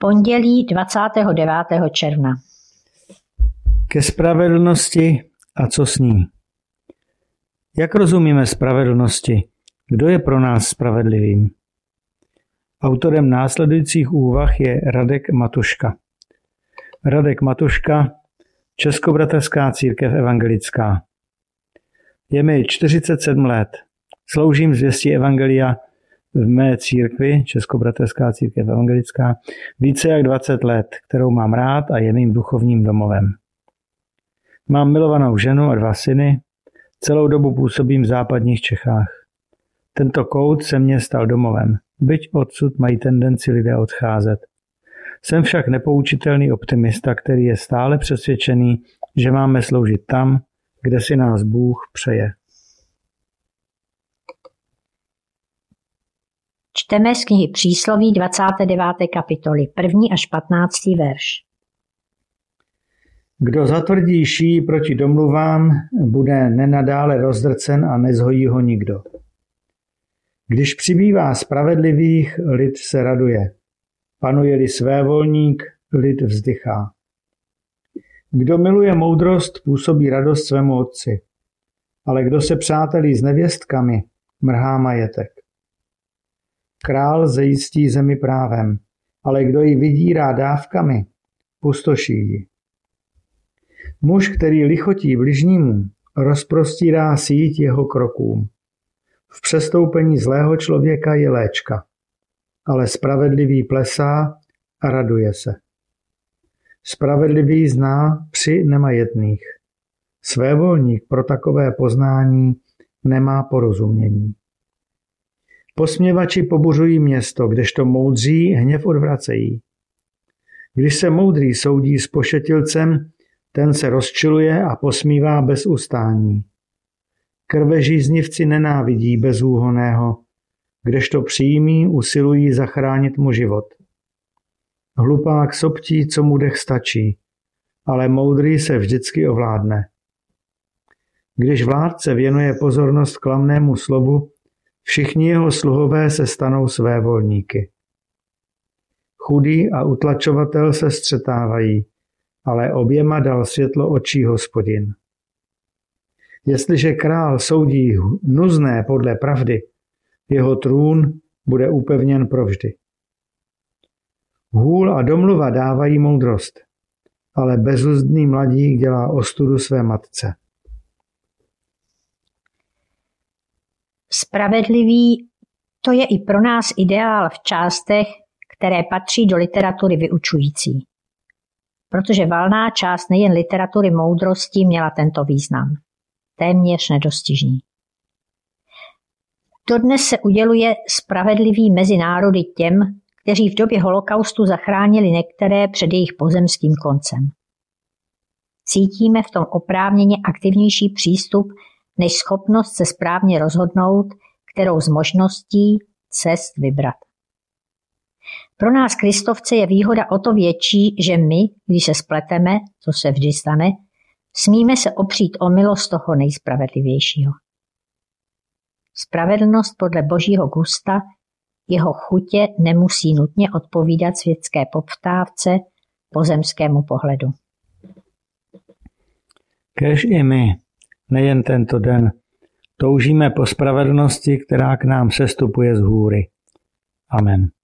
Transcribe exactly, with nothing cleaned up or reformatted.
Pondělí dvacátého devátého června. Ke spravedlnosti a co s ní? Jak rozumíme spravedlnosti? Kdo je pro nás spravedlivým? Autorem následujících úvah je Radek Matuška. Radek Matuška, Českobratrská církev evangelická. Je mi čtyřicet sedm let. Sloužím zvěstí evangelia v mé církvi, Českobratrská církev evangelická, více jak dvacet let, kterou mám rád a je mým duchovním domovem. Mám milovanou ženu a dva syny, celou dobu působím v západních Čechách. Tento kout se mně stal domovem, byť odsud mají tendenci lidé odcházet. Jsem však nepoučitelný optimista, který je stále přesvědčený, že máme sloužit tam, kde si nás Bůh přeje. Čteme z knihy Přísloví dvacáté deváté kapitoly, první až patnáctý verš. Kdo zatvrdí šíji proti domluvám, bude nenadále rozdrcen a nezhojí ho nikdo. Když přibývá spravedlivých, lid se raduje. Panuje-li svévolník, lid vzdychá. Kdo miluje moudrost, působí radost svému otci. Ale kdo se přátelí s nevěstkami, mrhá majetek. Král zajistí zemi právem, ale kdo ji vydírá dávkami, pustoší ji. Muž, který lichotí bližnímu, rozprostírá síť jeho krokům. V přestoupení zlého člověka je léčka, ale spravedlivý plesá a raduje se. Spravedlivý zná při nemajetných. Svévolník pro takové poznání nemá porozumění. Posměvači pobuřují město, kdežto moudří hněv odvracejí. Když se moudrý soudí s pošetilcem, ten se rozčiluje a posmívá bez ustání. Krvežíznivci nenávidí bezúhonného, kdežto přímí usilují zachránit mu život. Hlupák soptí, co mu dech stačí, ale moudrý se vždycky ovládne. Když vládce věnuje pozornost klamnému slovu, všichni jeho sluhové se stanou svévolníky. Chudý a utlačovatel se střetávají, ale oběma dal světlo očí Hospodin. Jestliže král soudí nuzné podle pravdy, jeho trůn bude upevněn provždy. Hůl a domluva dávají moudrost, ale bezuzdný mladík dělá ostudu své matce. Spravedlivý, to je i pro nás ideál v částech, které patří do literatury vyučující. Protože valná část nejen literatury moudrosti měla tento význam. Téměř nedostižný. Dodnes se uděluje spravedlivý mezi národy těm, kteří v době holokaustu zachránili některé před jejich pozemským koncem. Cítíme v tom oprávněně aktivnější přístup než schopnost se správně rozhodnout, kterou z možností cest vybrat. Pro nás Kristovce je výhoda o to větší, že my, když se spleteme, co se vždy stane, smíme se opřít o milost toho nejspravedlivějšího. Spravedlnost podle božího gusta, jeho chutě nemusí nutně odpovídat světské poptávce, pozemskému pohledu. Kéž i my, nejen tento den, toužíme po spravedlnosti, která k nám sestupuje z hůry. Amen.